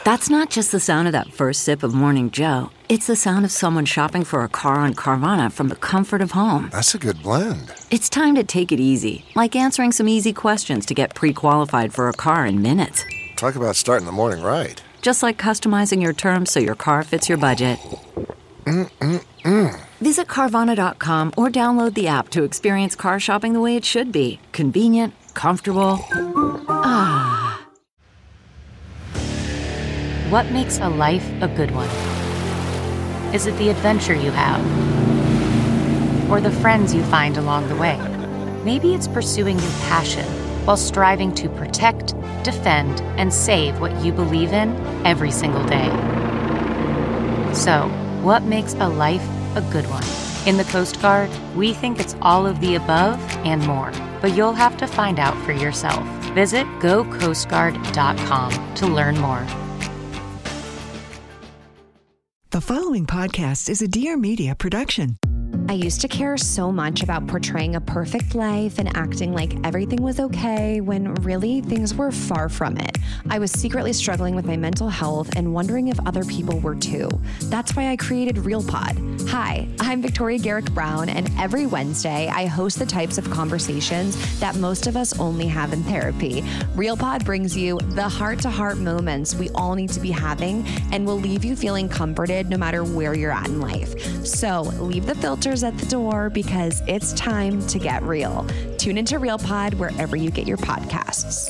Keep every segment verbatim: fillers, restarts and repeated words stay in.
That's not just the sound of that first sip of Morning Joe. It's the sound of someone shopping for a car on Carvana from the comfort of home. That's a good blend. It's time to take it easy, like answering some easy questions to get pre-qualified for a car in minutes. Talk about starting the morning right. Just like customizing your terms so your car fits your budget. Mm-mm-mm. Visit Carvana dot com or download the app to experience car shopping the way it should be. Convenient, comfortable. Ah. What makes a life a good one? Is it the adventure you have? Or the friends you find along the way? Maybe it's pursuing your passion while striving to protect, defend, and save what you believe in every single day. So, what makes a life a good one? In the Coast Guard, we think it's all of the above and more, but you'll have to find out for yourself. Visit go coast guard dot com to learn more. The following podcast is a Dear Media production. I used to care so much about portraying a perfect life and acting like everything was okay when really things were far from it. I was secretly struggling with my mental health and wondering if other people were too. That's why I created RealPod. Hi, I'm Victoria Garrick Brown, and every Wednesday I host the types of conversations that most of us only have in therapy. RealPod brings you the heart-to-heart moments we all need to be having and will leave you feeling comforted no matter where you're at in life. So leave the filters at the door because it's time to get real. Tune into RealPod wherever you get your podcasts.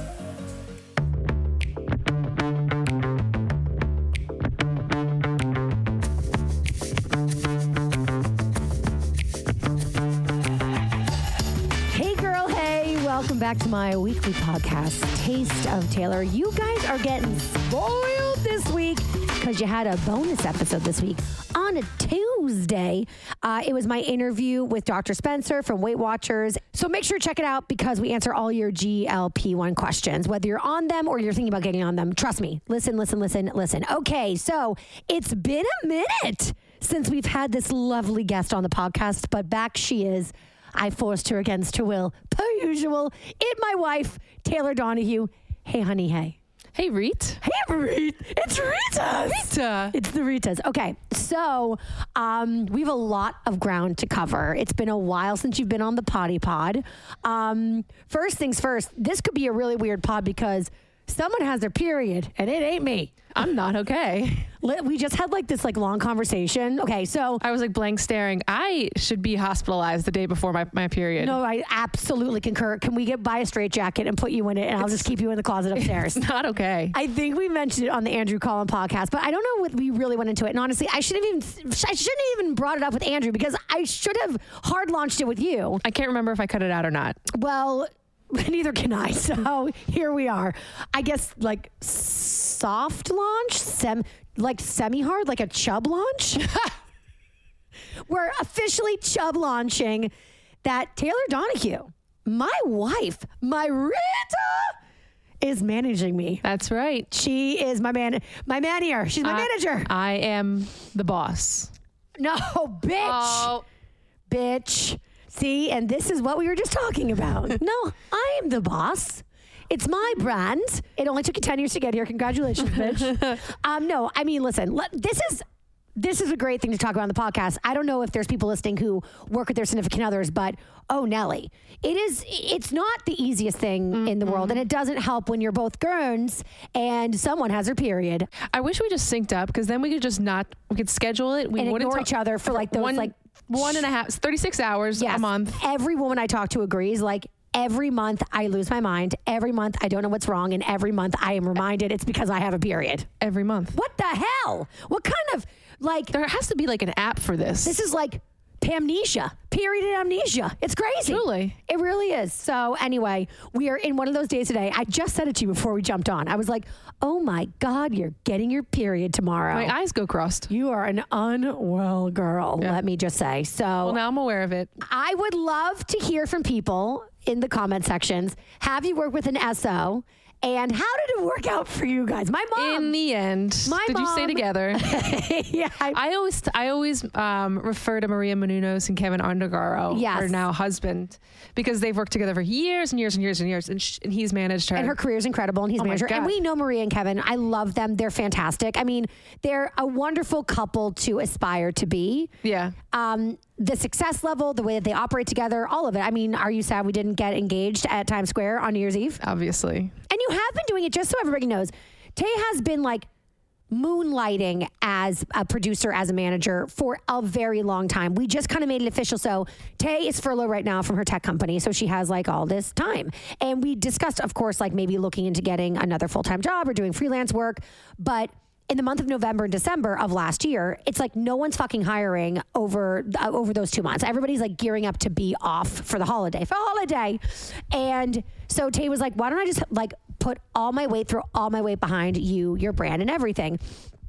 Hey girl, hey, welcome back to my weekly podcast, Taste of Taylor. You guys are getting spoiled this week because you had a bonus episode this week on a Tuesday. Uh, it was my interview with Doctor Spencer from Weight Watchers. So make sure to check it out because we answer all your G L P one questions, whether you're on them or you're thinking about getting on them. Trust me. Listen, listen, listen, listen. Okay, so it's been a minute since we've had this lovely guest on the podcast, but back she is. I forced her against her will, per usual. It, my wife, Taylor Donahue. Hey, honey, hey. Hey, Reet. Hey, Reet. It's Rita's. Rita. It's the Ritas. Okay, so um, we have a lot of ground to cover. It's been a while since you've been on the Potty Pod. Um, first things first, this could be a really weird pod because someone has their period, and it ain't me. I'm not okay. We just had like this like long conversation. Okay, so I was like blank staring. I should be hospitalized the day before my, my period. No, I absolutely concur. Can we get buy a straitjacket and put you in it, and I'll just keep you in the closet upstairs? It's not okay. I think we mentioned it on the Andrew Collin podcast, but I don't know what we really went into it. And honestly, I shouldn't even I shouldn't have even brought it up with Andrew because I should have hard launched it with you. I can't remember if I cut it out or not. Well, neither can I. So here we are. I guess like soft launch, sem like semi-hard, like a chub launch. We're officially chub launching that Taylor Donahue, my wife, my Rita, is managing me. That's right. She is my man, my manier. She's my uh, manager. I am the boss. No, bitch. Oh. Bitch. See, and this is what we were just talking about. No, I am the boss. It's my brand. It only took you ten years to get here. Congratulations, bitch. um, no, I mean, listen, let, this is this is a great thing to talk about on the podcast. I don't know if there's people listening who work with their significant others, but oh, Nelly, it is. It's not the easiest thing mm-hmm. in the world, and it doesn't help when you're both girls and someone has her period. I wish we just synced up because then we could just not. We could schedule it. We and wouldn't ignore talk, each other for like those one, like one and a half, thirty-six hours yes, a month. Every woman I talk to agrees. Like. Every month I lose my mind. Every month I don't know what's wrong. And every month I am reminded it's because I have a period. Every month. What the hell? What kind of, like... There has to be like an app for this. This is like Pamnesia. Period amnesia. It's crazy. Truly. It really is. So anyway, we are in one of those days today. I just said it to you before we jumped on. I was like, oh my God, you're getting your period tomorrow. My eyes go crossed. You are an unwell girl, yeah. Let me just say. So well, now I'm aware of it. I would love to hear from people in the comment sections. Have you worked with an S O? And how did it work out for you guys? My mom. In the end, My did you mom- stay together? yeah. I, I always, I always um, refer to Maria Menounos and Kevin Undergaro, Yes. her now husband, because they've worked together for years and years and years and years, and, sh- and he's managed her. and her career is incredible, and he's Oh my manager. And God. we know Maria and Kevin. I love them. They're fantastic. I mean, they're a wonderful couple to aspire to be. yeah. Um, the success level, the way that they operate together, all of it. I mean, are you sad we didn't get engaged at Times Square on New Year's Eve? Obviously. And you have been doing it, just so everybody knows. Tay has been like moonlighting as a producer, as a manager for a very long time. We just kind of made it official. So Tay is furloughed right now from her tech company. So she has like all this time. And we discussed, of course, like maybe looking into getting another full-time job or doing freelance work. But in the month of November and December of last year, it's like no one's fucking hiring over uh, over those two months. Everybody's like gearing up to be off for the holiday, for holiday. And so Tay was like, why don't I just like put all my weight, throw all my weight behind you, your brand and everything,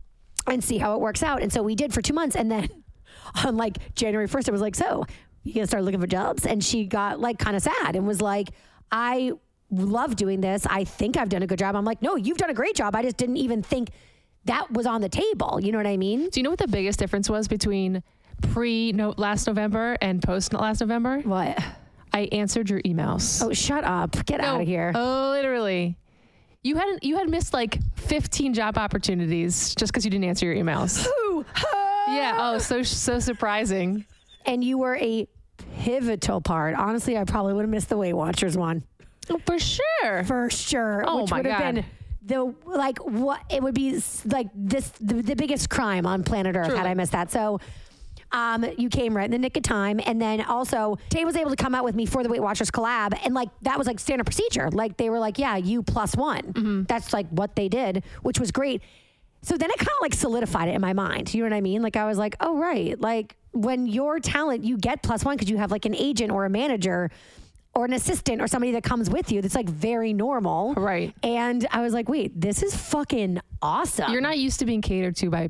and see how it works out. And so we did for two months. And then on like January first, it was like, so you gonna start looking for jobs? And she got like kind of sad and was like, I love doing this. I think I've done a good job. I'm like, no, you've done a great job. I just didn't even think that was on the table. You know what I mean? Do you know what the biggest difference was between pre no, last November and post last November? What? I answered your emails. Oh, shut up. Get No, out of here. Oh, literally. You hadn't. You had missed like fifteen job opportunities just because you didn't answer your emails. Ooh. Yeah. Oh, so so surprising. And you were a pivotal part. Honestly, I probably would have missed the Weight Watchers one. Oh, for sure. For sure. Oh, which my would have God. been the, like, what, it would be s- like this, the, the biggest crime on planet Earth had Truly. I missed that. So, um, you came right in the nick of time. And then also, Tay was able to come out with me for the Weight Watchers collab. And like, that was like standard procedure. Like, they were like, yeah, you plus one. Mm-hmm. That's like what they did, which was great. So then it kind of like solidified it in my mind. You know what I mean? Like, I was like, oh, right. Like, when your talent, you get plus one because you have like an agent or a manager or an assistant or somebody that comes with you. That's like very normal. Right. And I was like, wait, this is fucking awesome. You're not used to being catered to by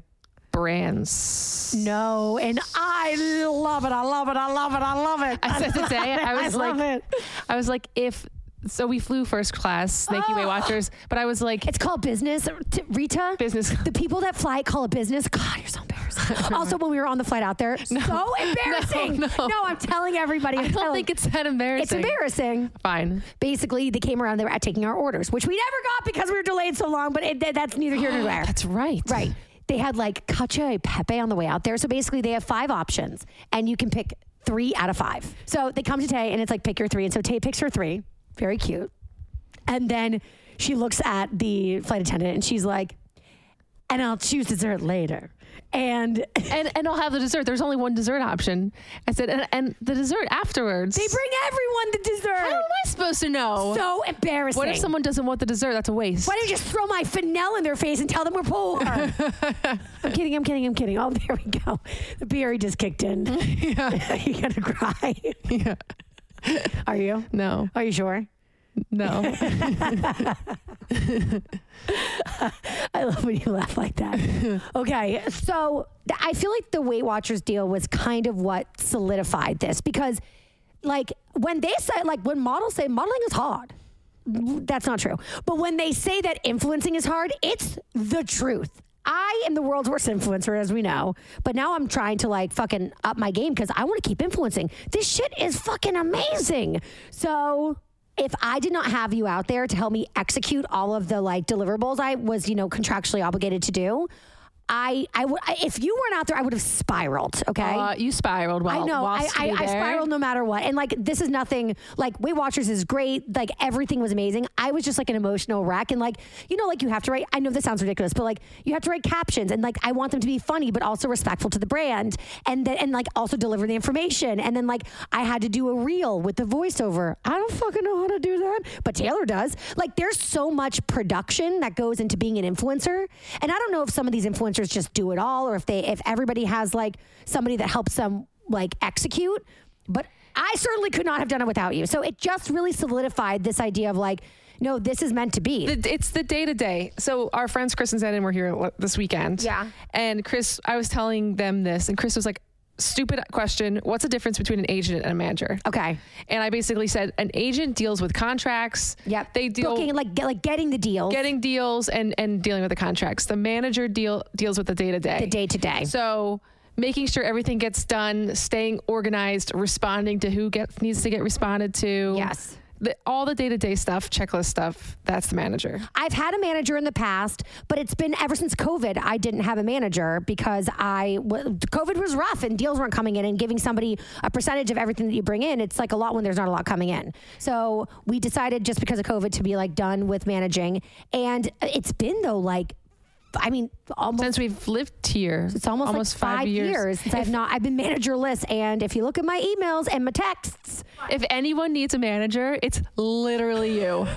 brands. No. And I love it. I love it. I love it. I love it. I said today, I was I love like, it. I was like, if so, we flew first class. Thank you, Weight Watchers. But I was like, It's called business. T- Rita? Business. The people that fly it call it business. God, you're so embarrassing. Also, when we were on the flight out there, so embarrassing. no. No, I'm telling everybody. I'm I don't telling- think it's that embarrassing. It's embarrassing. Fine. Basically, they came around, they were taking our orders, which we never got because we were delayed so long, but it, that's neither here nor there. That's right. Right. They had like cacio e pepe on the way out there. So basically, they have five options, and you can pick three out of five. So they come to Tay, and it's like, pick your three. And so Tay picks her three. Very cute. And then she looks at the flight attendant, and she's like, and I'll choose dessert later. And And and I'll have the dessert. There's only one dessert option. I said, and, and the dessert afterwards. they bring everyone the dessert. How am I supposed to know? So embarrassing. What if someone doesn't want the dessert? That's a waste. Why don't you just throw my fennel in their face and tell them we're poor? I'm kidding, I'm kidding, I'm kidding. Oh, there we go. The beer just kicked in. Yeah. You're going to cry. Yeah. Are you? No. Are you sure? No. I love when you laugh like that. Okay, so th- I feel like the Weight Watchers deal was kind of what solidified this because, like, when they say, like, when models say modeling is hard, that's not true. But when they say that influencing is hard, it's the truth. I am the world's worst influencer, as we know, but now I'm trying to like fucking up my game because I want to keep influencing. This shit is fucking amazing. So if I did not have you out there to help me execute all of the like deliverables I was, you know, contractually obligated to do, I, I would, if you weren't out there, I would have spiraled. Okay. Uh, you spiraled while I know. I, whilst I, you were I there. spiraled no matter what. And like, this is nothing like Weight Watchers is great. Like everything was amazing. I was just like an emotional wreck. And like, you know, like you have to write, I know this sounds ridiculous, but like you have to write captions and like, I want them to be funny, but also respectful to the brand and then, and like also deliver the information. And then like, I had to do a reel with the voiceover. I don't fucking know how to do that, but Taylor does. Like there's so much production that goes into being an influencer. And I don't know if some of these influencers just do it all or if they, if everybody has like somebody that helps them like execute, but I certainly could not have done it without you. So it just really solidified this idea of like, no, this is meant to be. The- It's the day to day. So our friends Chris and Zenon were here l- this weekend. Yeah. And Chris, I was telling them this, and Chris was like, stupid question. What's the difference between an agent and a manager? Okay. And I basically said an agent deals with contracts. Yep. They deal Booking, like get, like getting the deals. getting deals and, and dealing with the contracts. The manager deal deals with the day to day. The day to day. So making sure everything gets done, staying organized, responding to who gets needs to get responded to. Yes. The, all the day-to-day stuff, checklist stuff, that's the manager. I've had a manager in the past, but it's been ever since COVID, I didn't have a manager because I, w- COVID was rough and deals weren't coming in, and giving somebody a percentage of everything that you bring in, it's like a lot when there's not a lot coming in. So we decided just because of COVID to be like done with managing. And it's been though, like, I mean, almost Since we've lived here. It's almost, almost like five, five years, years. since I've not, I've been managerless. And if you look at my emails and my texts, If anyone needs a manager, it's literally you.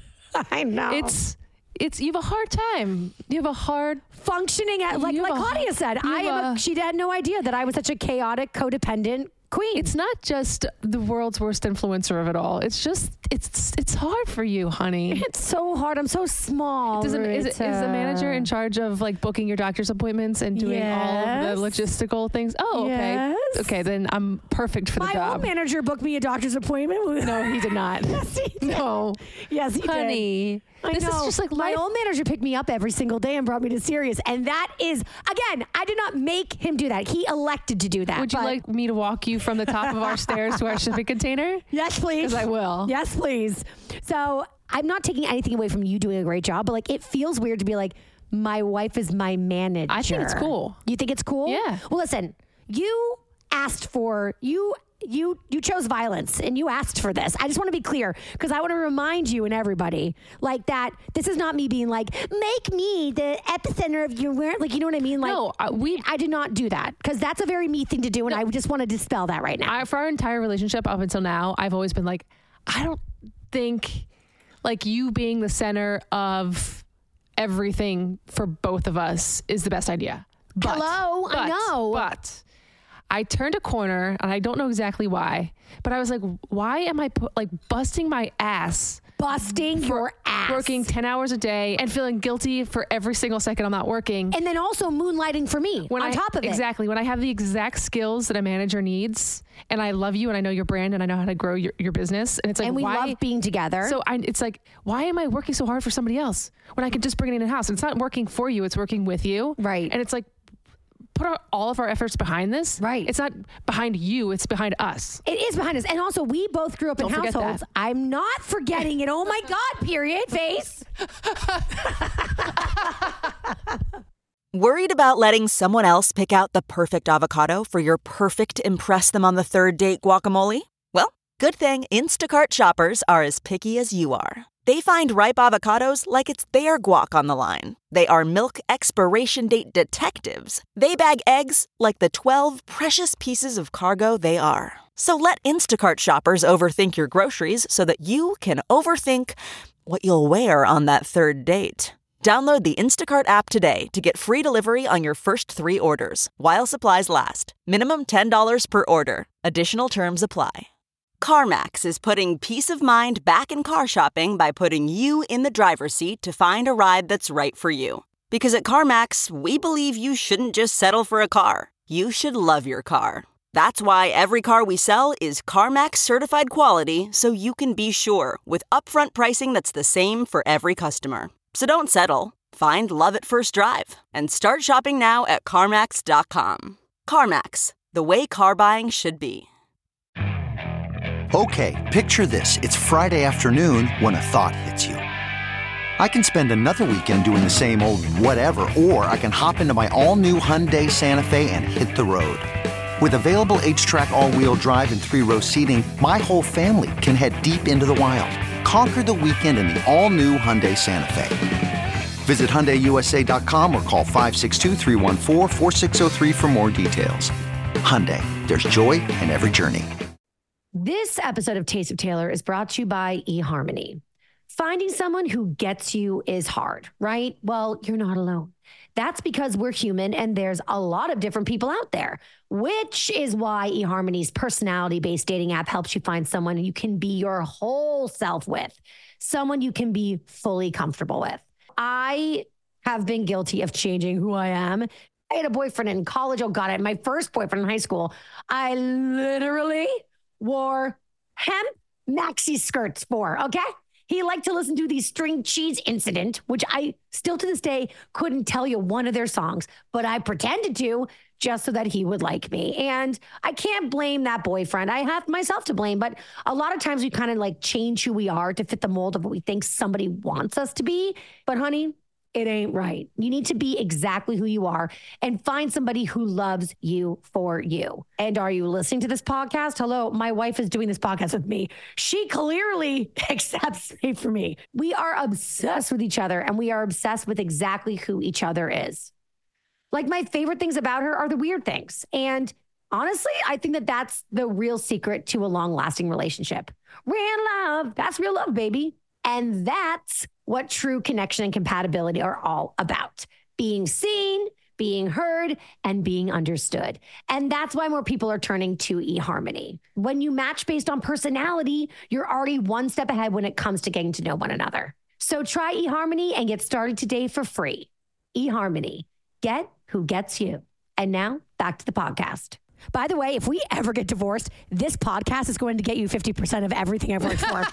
I know. It's, it's, you have a hard time. You have a hard, functioning at, like, You like have a- Claudia said, you I have am a, a- she had no idea that I was such a chaotic, codependent queen. it's not just the world's worst influencer of it all. It's just, it's, it's hard for you, honey. It's so hard. I'm so small. Does it, is, it, is the manager in charge of like booking your doctor's appointments and doing all of the logistical things? Oh, okay. Yes. Okay, then I'm perfect for the My job. old manager booked me a doctor's appointment. No, he did not. Yes, he did. No. Yes, he did. Honey, I this know. is just like my life. old manager picked me up every single day and brought me to Sirius, and that is, again, I did not make him do that. He elected to do that. Would you but- like me to walk you from the top of our stairs to our shipping container? Yes, please. Because I will. Yes, please. So I'm not taking anything away from you doing a great job, but like it feels weird to be like, my wife is my manager. I think it's cool. You think it's cool? Yeah. Well, listen, you asked for you. You you chose violence and you asked for this. I just want to be clear because I want to remind you and everybody like that this is not me being like, make me the epicenter of your world. Like, you know what I mean? Like, No, uh, we- I did not do that because that's a very me thing to do, and I just want to dispel that right now. I, for our entire relationship up until now, I've always been like, I don't think like you being the center of everything for both of us is the best idea. But, Hello? I but- know. But I turned a corner and I don't know exactly why, but I was like, why am I pu- like busting my ass? Busting your ass. Working ten hours a day and feeling guilty for every single second I'm not working. And then also moonlighting for me When on I, top of it. Exactly. When I have the exact skills that a manager needs, and I love you and I know your brand and I know how to grow your, your business. And it's like, And we why? love being together. So I, it's like, why am I working so hard for somebody else when I can just bring it in house? It's not working for you. It's working with you. Right. And it's like, put our, all of our efforts behind this. Right. It's not behind you. It's behind us. It is behind us. And also, we both grew up Don't in forget households. that. I'm not forgetting it. Oh my God, period, face. Worried about letting someone else pick out the perfect avocado for your perfect impress them on the third date guacamole? Well, good thing Instacart shoppers are as picky as you are. They find ripe avocados like it's their guac on the line. They are milk expiration date detectives. They bag eggs like the twelve precious pieces of cargo they are. So let Instacart shoppers overthink your groceries so that you can overthink what you'll wear on that third date. Download the Instacart app today to get free delivery on your first three orders while supplies last. Minimum ten dollars per order. Additional terms apply. CarMax is putting peace of mind back in car shopping by putting you in the driver's seat to find a ride that's right for you. Because at CarMax, we believe you shouldn't just settle for a car. You should love your car. That's why every car we sell is CarMax certified quality, so you can be sure with upfront pricing that's the same for every customer. So don't settle. Find love at first drive and start shopping now at CarMax dot com. CarMax, the way car buying should be. Okay, picture this. It's Friday afternoon when a thought hits you. I can spend another weekend doing the same old whatever, or I can hop into my all-new Hyundai Santa Fe and hit the road. With available H-Track all-wheel drive and three-row seating, my whole family can head deep into the wild. Conquer the weekend in the all-new Hyundai Santa Fe. Visit Hyundai U S A dot com or call five six two, three one four, four six zero three for more details. Hyundai, there's joy in every journey. This episode of Taste of Taylor is brought to you by eHarmony. Finding someone who gets you is hard, right? Well, you're not alone. That's because we're human and there's a lot of different people out there, which is why eHarmony's personality-based dating app helps you find someone you can be your whole self with, someone you can be fully comfortable with. I have been guilty of changing who I am I had a boyfriend in college. Oh, God, I had my first boyfriend in high school. I literally wore hemp maxi skirts for, okay? He liked to listen to the String Cheese Incident, which I still to this day couldn't tell you one of their songs, but I pretended to just so that he would like me. And I can't blame that boyfriend. I have myself to blame, but a lot of times we kind of like change who we are to fit the mold of what we think somebody wants us to be. But honey, it ain't right. You need to be exactly who you are and find somebody who loves you for you. And are you listening to this podcast? Hello, my wife is doing this podcast with me. She clearly accepts me for me. We are obsessed with each other and we are obsessed with exactly who each other is. Like my favorite things about her are the weird things. And honestly, I think that that's the real secret to a long-lasting relationship. Real love. That's real love, baby. And that's what true connection and compatibility are all about. Being seen, being heard, and being understood. And that's why more people are turning to eHarmony. When you match based on personality, you're already one step ahead when it comes to getting to know one another. So try eHarmony and get started today for free. eHarmony. Get who gets you. And now back to the podcast. By the way, if we ever get divorced, this podcast is going to get you fifty percent of everything I've worked for.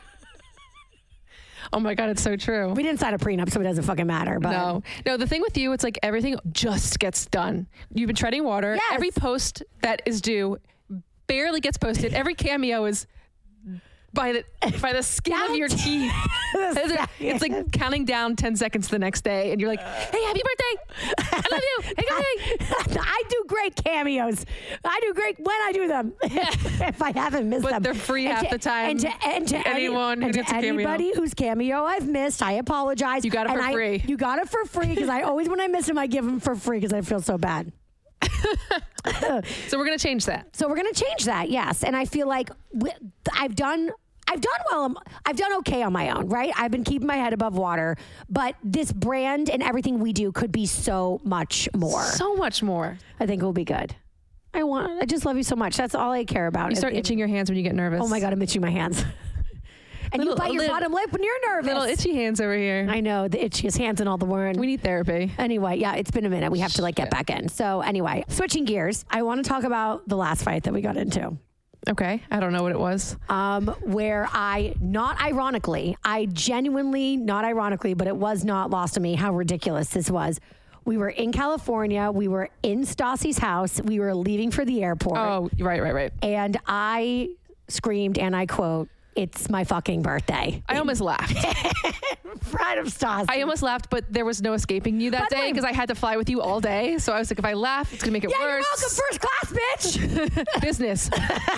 Oh my God, it's so true. We didn't sign a prenup, so it doesn't fucking matter. But no, no. The thing with you, it's like everything just gets done. You've been treading water. Yes. Every post that is due barely gets posted. Every cameo is by the by the skin of your teeth. It's, it's like counting down ten seconds the next day, and you're like, "Hey, happy birthday! I love you. Hey, I, I do great cameos. I do great when I do them. If I haven't missed but them, they're free and half to, the time. And to, and to anyone any, who gets a cameo, anybody whose cameo I've missed, I apologize. You got it and for I, free. You got it for free because I always, when I miss them, I give them for free because I feel so bad. So we're gonna change that. So we're gonna change that, yes. And I feel like we, I've done. I've done well. I've done okay on my own, right? I've been keeping my head above water, but this brand and everything we do could be so much more. So much more. I think it will be good. I want. I just love you so much. That's all I care about. You start it, itching your hands when you get nervous. Oh my God, I'm itching my hands. And little, you bite your little, bottom lip when you're nervous. Little itchy hands over here. I know, the itchiest hands in all the world. We need therapy. Anyway, yeah, it's been a minute. We have to like get back in. So anyway, switching gears, I want to talk about the last fight that we got into. Okay. I don't know what it was. Um, where I, not ironically, I genuinely, not ironically, but it was not lost on me how ridiculous this was. We were in California. We were in Stassi's house. We were leaving for the airport. Oh, right, right, right. And I screamed, and I quote, "It's my fucking birthday." I almost laughed. Pride of Stassi. I almost laughed, but there was no escaping you that day because I had to fly with you all day. So I was like, if I laugh, it's going to make it yeah, worse. You're welcome, first class, bitch. Business.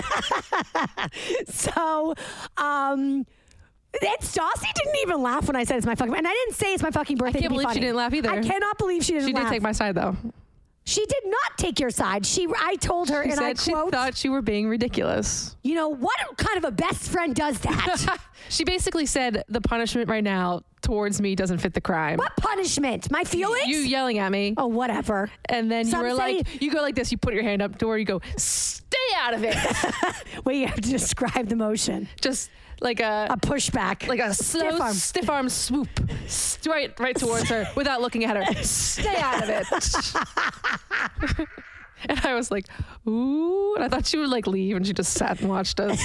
So, um... And Stassi didn't even laugh when I said it's my fucking... And I didn't say it's my fucking birthday. I can't to be believe funny. she didn't laugh either. I cannot believe she didn't she laugh. She did take my side, though. She did not take your side. She, I told her, She and said I quote... she thought you were being ridiculous. You know, what kind of a best friend does that? She basically said the punishment right now towards me doesn't fit the crime. What punishment? My feelings? You yelling at me. Oh, whatever. And then Some you were say- like, you go like this, you put your hand up to her, you go, stay out of it. Wait, you have to describe the motion. Just like a... A pushback. Like a slow, Stiff arm. stiff arm swoop straight right towards her without looking at her. Stay out of it. And I was like, ooh. And I thought she would like leave, and she just sat and watched us.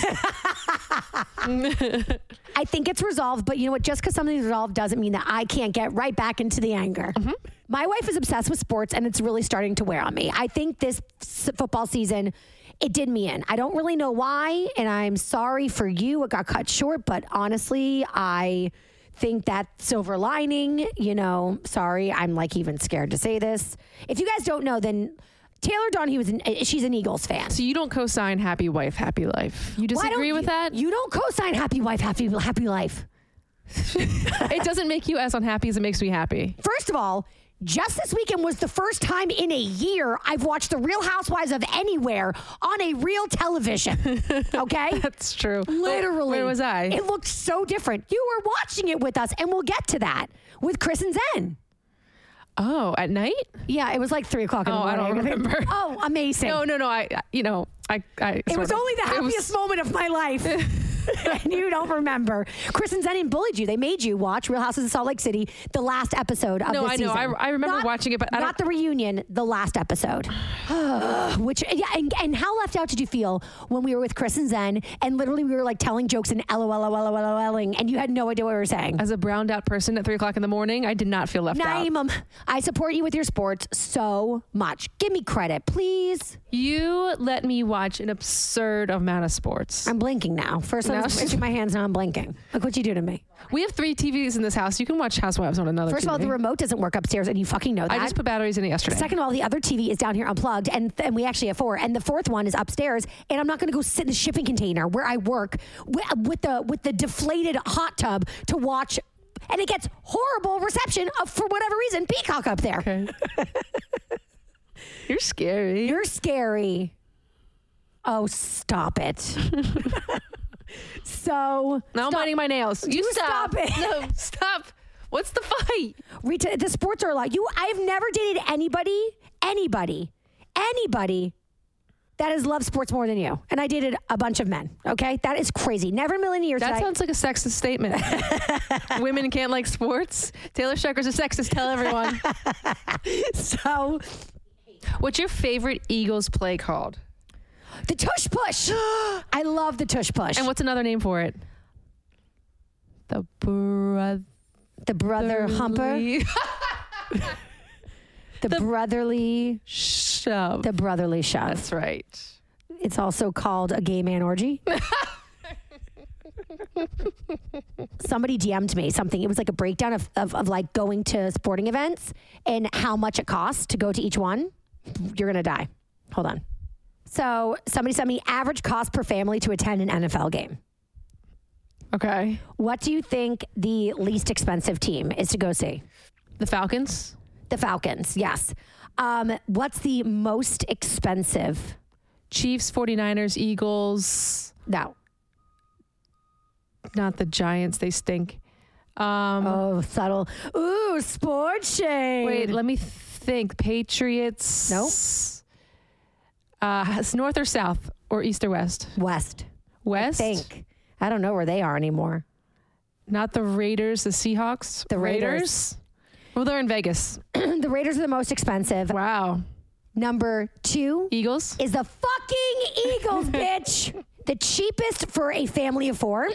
I think it's resolved, but you know what? Just because something's resolved doesn't mean that I can't get right back into the anger. Mm-hmm. My wife is obsessed with sports, and it's really starting to wear on me. I think this s- football season, it did me in. I don't really know why, and I'm sorry for you. It got cut short, but honestly, I think that silver lining, you know, sorry, I'm like even scared to say this. If you guys don't know, then Taylor Donahue was an, she's an Eagles fan. So you don't co-sign happy wife, happy life. You Why disagree don't with you, that? You don't co-sign happy wife, happy happy life. It doesn't make you as unhappy as it makes me happy. First of all, just this weekend was the first time in a year I've watched The Real Housewives of Anywhere on a real television. Okay? That's true. Literally. Where was I? It looked so different. You were watching it with us, and we'll get to that with Chris and Zen. Oh, at night? Yeah, it was like three o'clock in the Oh, I morning. don't remember. Oh, amazing. No, no, no. I, you know, I, I. It was only the happiest was, moment of my life. and you don't remember. Chris and Zenon bullied you. They made you watch Real Houses of Salt Lake City, the last episode of no, the I season. know. I, I remember not, watching it, but I not don't... the reunion, the last episode. Which, yeah, and, and how left out did you feel when we were with Chris and Zen, and literally we were like telling jokes and LOLOLOLOLing, and you had no idea what we were saying? As a browned out person at three o'clock in the morning, I did not feel left Naeem, out. um, I support you with your sports so much. Give me credit, please. You let me watch an absurd amount of sports. I'm blinking now. First I was raising my hands, now I'm blinking. Look what you do to me. We have three T Vs in this house. You can watch Housewives on another First T V. of all, the remote doesn't work upstairs, and you fucking know that. I just put batteries in it yesterday. Second of all, the other T V is down here unplugged, and, and we actually have four. And the fourth one is upstairs, and I'm not going to go sit in the shipping container where I work with, with the with the deflated hot tub to watch, and it gets horrible reception of, for whatever reason, Peacock up there. Okay. You're scary. You're scary. Oh, stop it. So now I'm biting my nails. You, you stop. stop it. No, stop. What's the fight? Rita, the sports are like you. I've never dated anybody, anybody, anybody that has loved sports more than you. And I dated a bunch of men. Okay, that is crazy. Never in a million years. That I, sounds like a sexist statement. Women can't like sports. Taylor Strecker's a sexist. Tell everyone. So, what's your favorite Eagles play called? The tush push. I love the tush push. And what's another name for it? The brother. The brother humper. the, the brotherly shove. The brotherly shove. That's right. It's also called a gay man orgy. Somebody D M'd me something. It was like a breakdown of, of, of like going to sporting events and how much it costs to go to each one. You're going to die. Hold on. So somebody sent me average cost per family to attend an N F L game. Okay. What do you think the least expensive team is to go see? The Falcons? The Falcons, yes. Um, what's the most expensive? Chiefs, forty-niners, Eagles. No. Not the Giants. They stink. Um, oh, subtle. Ooh, sports shade. Wait, let me think. Patriots. Nope. Uh, north or south or east or west? West. West? I think. I don't know where they are anymore. Not the Raiders, the Seahawks? The Raiders. Raiders? Well, they're in Vegas. The Raiders are the most expensive. Wow. Number two. Eagles? Is the fucking Eagles, bitch. The cheapest for a family of four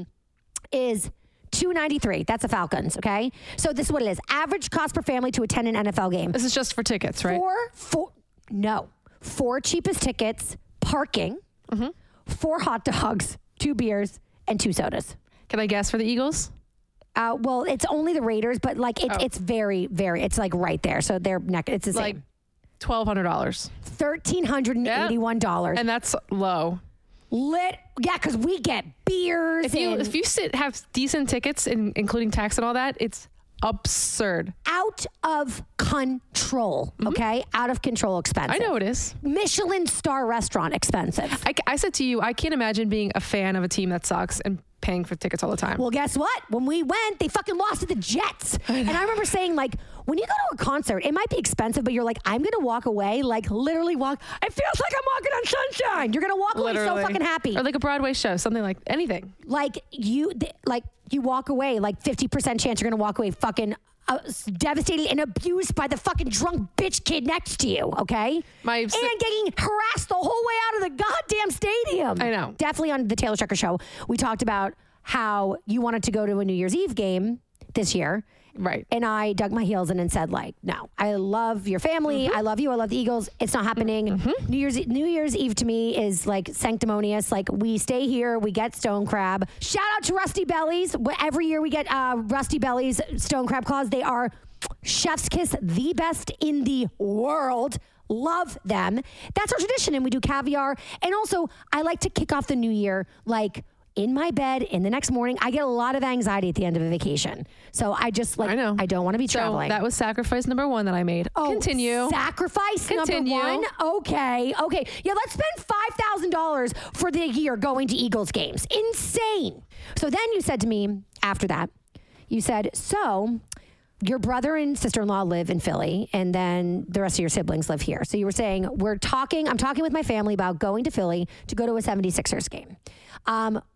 is two ninety-three. That's the Falcons, okay? So this is what it is. Average cost per family to attend an N F L game. This is just for tickets, right? Four, four, no. Four cheapest tickets, parking, mm-hmm. four hot dogs, two beers, and two sodas. Can I guess for the Eagles? Uh, well, it's only the Raiders, but like it's oh. it's very, very, it's like right there. So they're neck. It's the like same. twelve hundred dollars. Thirteen hundred and eighty-one dollars. Yep. And that's low. Lit, yeah, because we get beers. If you and if you sit have decent tickets, in, including tax and all that, it's absurd. Out of control, mm-hmm. okay? Out of control expensive. I know it is. Michelin star restaurant expensive. I, I said to you, I can't imagine being a fan of a team that sucks and paying for tickets all the time. Well, guess what? When we went, they fucking lost to the Jets. I and I remember saying, like, when you go to a concert, it might be expensive, but you're like, I'm going to walk away, like, literally walk. It feels like I'm walking on sunshine. You're going to walk literally. away so fucking happy. Or like a Broadway show, something like anything. Like, you, th- like, you walk away, like, fifty percent chance you're going to walk away fucking uh, devastated and abused by the fucking drunk bitch kid next to you, okay? My and getting harassed the whole way out of the goddamn stadium. I know. Definitely on the Taylor Strecker show, we talked about how you wanted to go to a New Year's Eve game this year. Right. And I dug my heels in and said, like, no, I love your family. Mm-hmm. I love you. I love the Eagles. It's not happening. Mm-hmm. New Year's New Year's Eve to me is like sanctimonious. Like, we stay here. We get stone crab. Shout out to Rusty Bellies. Every year we get uh, Rusty Bellies stone crab claws. They are chef's kiss, the best in the world. Love them. That's our tradition. And we do caviar. And also, I like to kick off the new year like in my bed in the next morning. I get a lot of anxiety at the end of a vacation. So I just like, I know. I don't want to be so traveling. That was sacrifice number one that I made. Oh, Continue. Sacrifice Continue. number one? Okay. Okay. Yeah, let's spend five thousand dollars for the year going to Eagles games. Insane. So then you said to me after that, you said, so your brother and sister-in-law live in Philly, and then the rest of your siblings live here. So you were saying, we're talking, I'm talking with my family about going to Philly to go to a seventy-sixers game. Um,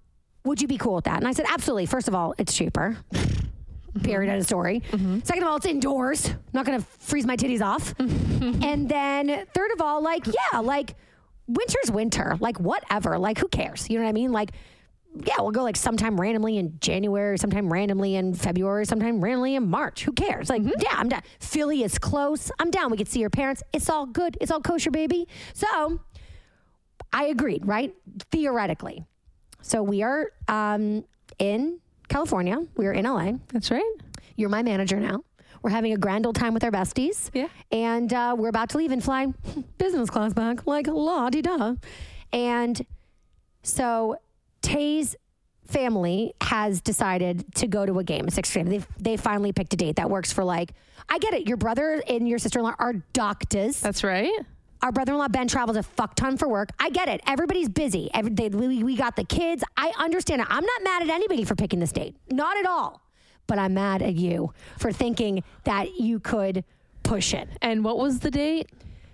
would you be cool with that? And I said, absolutely. First of all, it's cheaper. Period. End of story. Mm-hmm. Second of all, it's indoors. I'm not going to freeze my titties off. And then third of all, like, yeah, like winter's winter. Like whatever. Like who cares? You know what I mean? Like, yeah, we'll go like sometime randomly in January, sometime randomly in February, sometime randomly in March. Who cares? Like, mm-hmm. yeah, I'm down. Philly is close. I'm down. We could see your parents. It's all good. It's all kosher, baby. So I agreed, right? Theoretically. So we are um, in California. We are in L A. That's right. You're my manager now. We're having a grand old time with our besties. Yeah. And uh, we're about to leave and fly business class back, like la-di-da. And so Tay's family has decided to go to a game, a Sixers game. They they finally picked a date that works for like, I get it. Your brother and your sister-in-law are doctors. That's right. Our brother-in-law, Ben, travels a fuck ton for work. I get it. Everybody's busy. Every, they, we, we got the kids. I understand it. I'm not mad at anybody for picking this date. Not at all. But I'm mad at you for thinking that you could push it. And what was the date?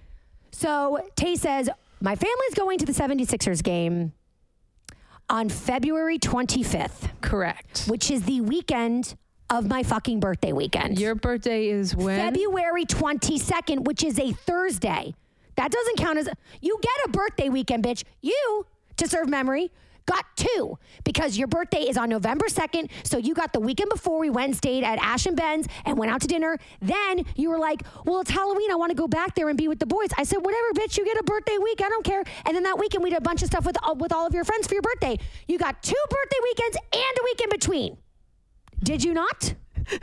So Tay says, my family's going to the seventy-sixers game on February twenty-fifth. Correct. Which is the weekend of my fucking birthday weekend. Your birthday is when? February twenty-second, which is a Thursday. That doesn't count as... You get a birthday weekend, bitch. You, to serve memory, got two because your birthday is on November second. So you got the weekend before we went and stayed at Ash and Ben's and went out to dinner. Then you were like, well, it's Halloween. I want to go back there and be with the boys. I said, whatever, bitch. You get a birthday week. I don't care. And then that weekend we did a bunch of stuff with, uh, with all of your friends for your birthday. You got two birthday weekends and a week in between. Did you not?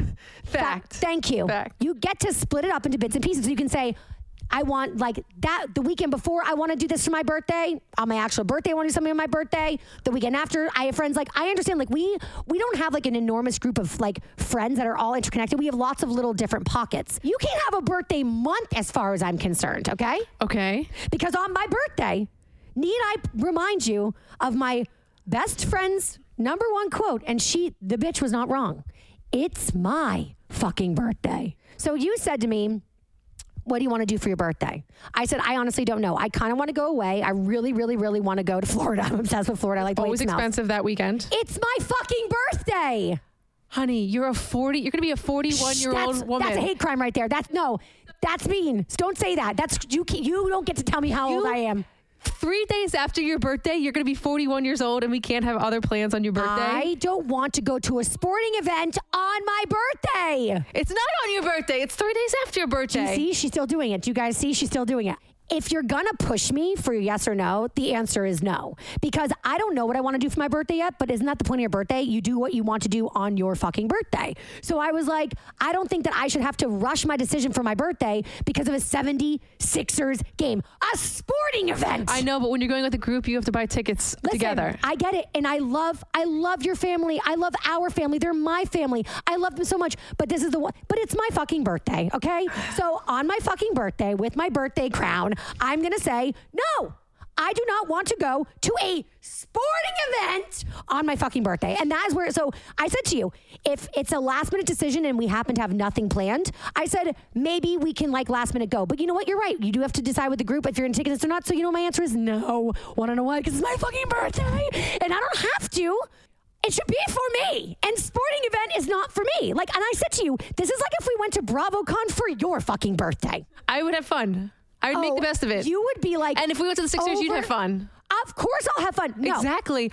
Fact. Fa- thank you. Fact. You get to split it up into bits and pieces. So you can say, I want like that the weekend before I want to do this for my birthday. On my actual birthday, I want to do something on my birthday. The weekend after, I have friends like I understand like we we don't have like an enormous group of like friends that are all interconnected. We have lots of little different pockets. You can't have a birthday month as far as I'm concerned, okay? Okay. Because on my birthday, need I remind you of my best friend's number one quote, and she the bitch was not wrong. It's my fucking birthday. So you said to me, what do you want to do for your birthday? I said, I honestly don't know. I kind of want to go away. I really, really, really want to go to Florida. I'm obsessed with Florida. I like the Always way it smells. expensive that weekend. It's my fucking birthday. Honey, you're a forty. You're going to be a forty-one-year-old that's, woman. That's a hate crime right there. That's no. That's mean. Don't say that. That's you. You don't get to tell me how you, old I am. Three days after your birthday, you're going to be forty-one years old, and we can't have other plans on your birthday. I don't want to go to a sporting event on my birthday. It's not on your birthday. It's three days after your birthday. Do you see? She's still doing it. Do you guys see? She's still doing it. If you're going to push me for yes or no, the answer is no. Because I don't know what I want to do for my birthday yet, but isn't that the point of your birthday? You do what you want to do on your fucking birthday. So I was like, I don't think that I should have to rush my decision for my birthday because of a seventy-sixers game. A sporting event. I know, but when you're going with a group, you have to buy tickets Listen, together. I get it. And I love, I love your family. I love our family. They're my family. I love them so much. But this is the one, but it's my fucking birthday, okay? So on my fucking birthday, with my birthday crown, I'm going to say, no, I do not want to go to a sporting event on my fucking birthday. And that is where, so I said to you, if it's a last minute decision and we happen to have nothing planned, I said, maybe we can like last minute go. But you know what? You're right. You do have to decide with the group if you're going to take this or not. So you know my answer is no. Want to know why? Because it's my fucking birthday. And I don't have to. It should be for me. And sporting event is not for me. Like, and I said to you, this is like if we went to BravoCon for your fucking birthday. I would have fun. I would oh, make the best of it. You would be like... And if we went to the Sixers, over, you'd have fun. Of course I'll have fun. No. Exactly.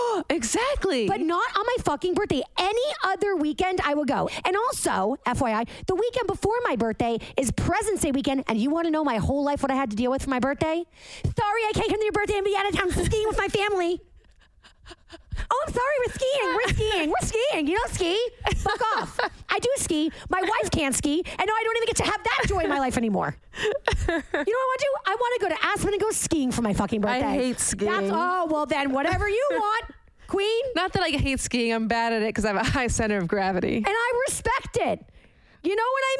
Exactly. But not on my fucking birthday. Any other weekend, I will go. And also, F Y I, the weekend before my birthday is President's Day weekend. And you want to know my whole life what I had to deal with for my birthday? Sorry, I can't come to your birthday and be out of town skiing with my family. Oh, I'm sorry, we're skiing. We're skiing. We're skiing. You don't ski. Fuck off. I do ski. My wife can't ski. And now I don't even get to have that joy in my life anymore. You know what I want to do? I want to go to Aspen and go skiing for my fucking birthday. I hate skiing. That's, oh, well then, whatever you want, queen. Not that I hate skiing. I'm bad at it because I have a high center of gravity. And I respect it. You know what I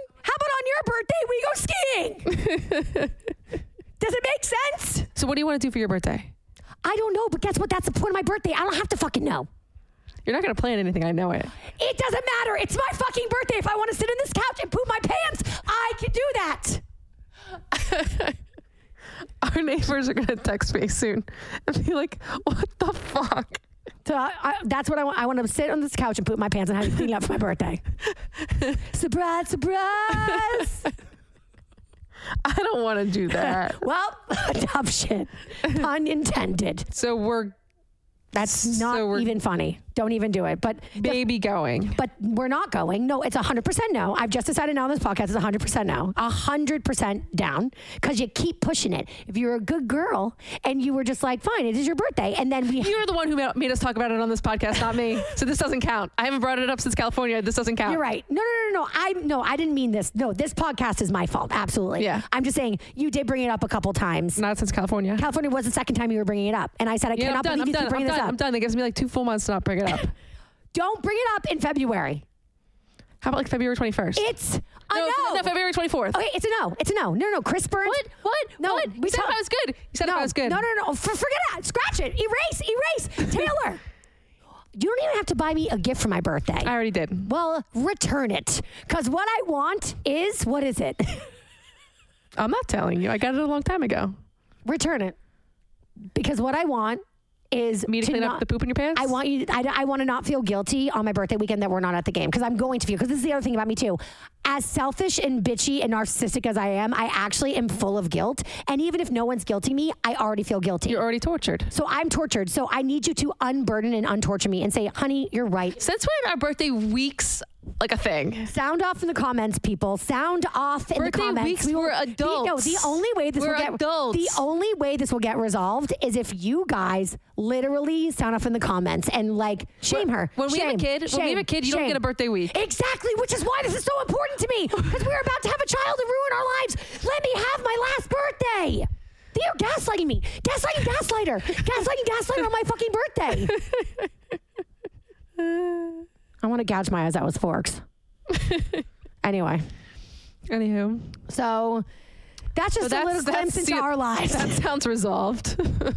mean? How about on your birthday, we go skiing? Does it make sense? So what do you want to do for your birthday? I don't know, but guess what? That's the point of my birthday. I don't have to fucking know. You're not going to plan anything. I know it. It doesn't matter. It's my fucking birthday. If I want to sit on this couch and poop my pants, I can do that. Our neighbors are going to text me soon and be like, what the fuck? So I, I, that's what I want. I want to sit on this couch and put my pants on how to clean up for my birthday. Surprise, surprise. I don't want to do that. Well, tough shit. Pun intended. So we're That's not so we're, even funny. Don't even do it. But maybe the, going. But we're not going. No, it's one hundred percent no. I've just decided now on this podcast it's one hundred percent no. one hundred percent down because you keep pushing it. If you're a good girl and you were just like, fine, it is your birthday. And then we... You're the one who made us talk about it on this podcast, not me. So this doesn't count. I haven't brought it up since California. This doesn't count. You're right. No, no, no, no. I no, I didn't mean this. No, this podcast is my fault. Absolutely. Yeah. I'm just saying you did bring it up a couple times. Not since California. California was the second time you were bringing it up. And I said, I yeah, cannot I'm done, believe I'm you done, keep bringing I'm this done, up. I'm done. It gives me like two full months to not bring it up. Don't bring it up in February. How about like February twenty-first? It's a no. no. No, February twenty-fourth. Okay, it's a no. It's a no. No, no, Chris Burns. What? What? No, what? we You said tell- if I was good. You said no, if I was good. No, no, no. For, forget it. Scratch it. Erase. Erase. Taylor, you don't even have to buy me a gift for my birthday. I already did. Well, return it. Because what I want is, what is it? I'm not telling you. I got it a long time ago. Return it. Because what I want is me to, to clean not, up the poop in your pants. I want you. I, I want to not feel guilty on my birthday weekend that we're not at the game because I'm going to feel. Because this is the other thing about me too. As selfish and bitchy and narcissistic as I am, I actually am full of guilt. And even if no one's guilting me, I already feel guilty. You're already tortured. So I'm tortured. So I need you to unburden and untorture me and say, honey, you're right. Since when are birthday weeks like a thing? Sound off in the comments, people. Sound off in birthday the comments. Weeks we will, were adults. The, no, the only way this we're will get adults. the only way this will get resolved is if you guys literally sound off in the comments and like shame her. When we shame, have a kid, shame, when we have a kid, you shame. don't get a birthday week. Exactly, which is why this is so important to me because we're about to have a child and ruin our lives. Let me have my last birthday. You're gaslighting me. Gaslighting, gaslighter. Gaslighting, gaslighter on my fucking birthday. I want to gouge my eyes out with forks. Anyway. Anywho. So that's just so that's, a little glimpse into our lives. That sounds resolved.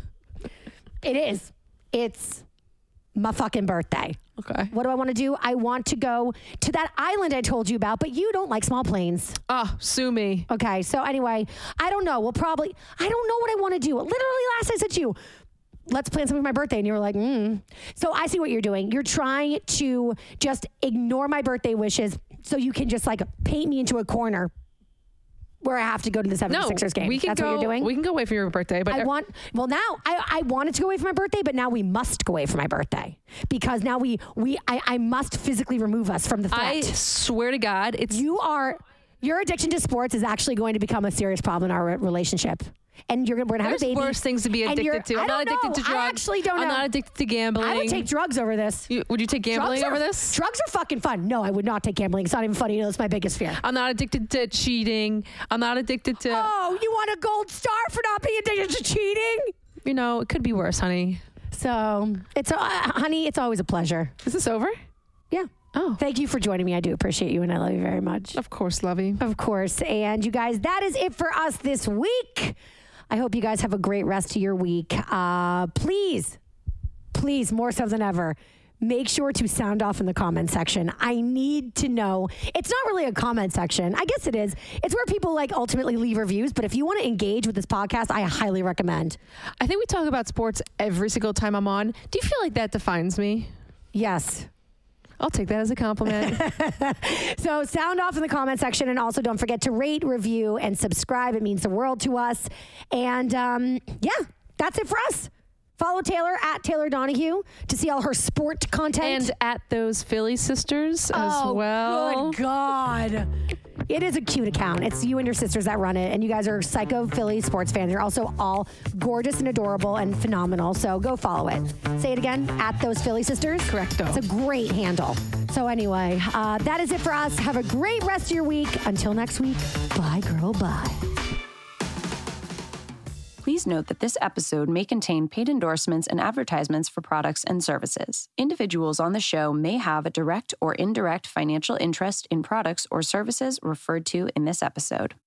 It is. It's my fucking birthday. Okay. What do I want to do? I want to go to that island I told you about, but you don't like small planes. Oh, sue me. Okay. So anyway, I don't know. We'll probably, I don't know what I want to do. Literally last I said to you, let's plan something for my birthday. And you were like, mm. So I see what you're doing. You're trying to just ignore my birthday wishes so you can just like paint me into a corner where I have to go to the seventy-sixers no, game. We can That's go, what you're doing? We can go away for your birthday. But I want, well now, I, I wanted to go away for my birthday, but now we must go away for my birthday. Because now we, we I, I must physically remove us from the threat. I swear to God, it's... You are, your addiction to sports is actually going to become a serious problem in our re- relationship. And you're we're gonna have There's a baby. worse things to be addicted to. I'm I not don't addicted know. to drugs. I actually don't know. I'm not addicted to gambling. I would take drugs over this. You, would you take gambling drugs over are, this? Drugs are fucking fun. No, I would not take gambling. It's not even funny. You know, it's my biggest fear. I'm not addicted to cheating. I'm not addicted to... Oh, you want a gold star for not being addicted to cheating? You know, it could be worse, honey. So, it's uh, honey, it's always a pleasure. Is this over? Yeah. Oh. Thank you for joining me. I do appreciate you and I love you very much. Of course, lovey. Of course. And you guys, that is it for us this week. I hope you guys have a great rest of your week. Uh, please, please, more so than ever, make sure to sound off in the comment section. I need to know. It's not really a comment section. I guess it is. It's where people like ultimately leave reviews. But if you want to engage with this podcast, I highly recommend. I think we talk about sports every single time I'm on. Do you feel like that defines me? Yes. I'll take that as a compliment. So sound off in the comment section. And also don't forget to rate, review, and subscribe. It means the world to us. And um, yeah, that's it for us. Follow Taylor at Taylor Donahue to see all her sport content. And at those Philly sisters as oh, well. Good God. It is a cute account. It's you and your sisters that run it. And you guys are psycho Philly sports fans. You're also all gorgeous and adorable and phenomenal. So go follow it. Say it again, at those Philly sisters. Correcto. It's a great handle. So anyway, uh, that is it for us. Have a great rest of your week. Until next week, bye, girl, bye. Please note that this episode may contain paid endorsements and advertisements for products and services. Individuals on the show may have a direct or indirect financial interest in products or services referred to in this episode.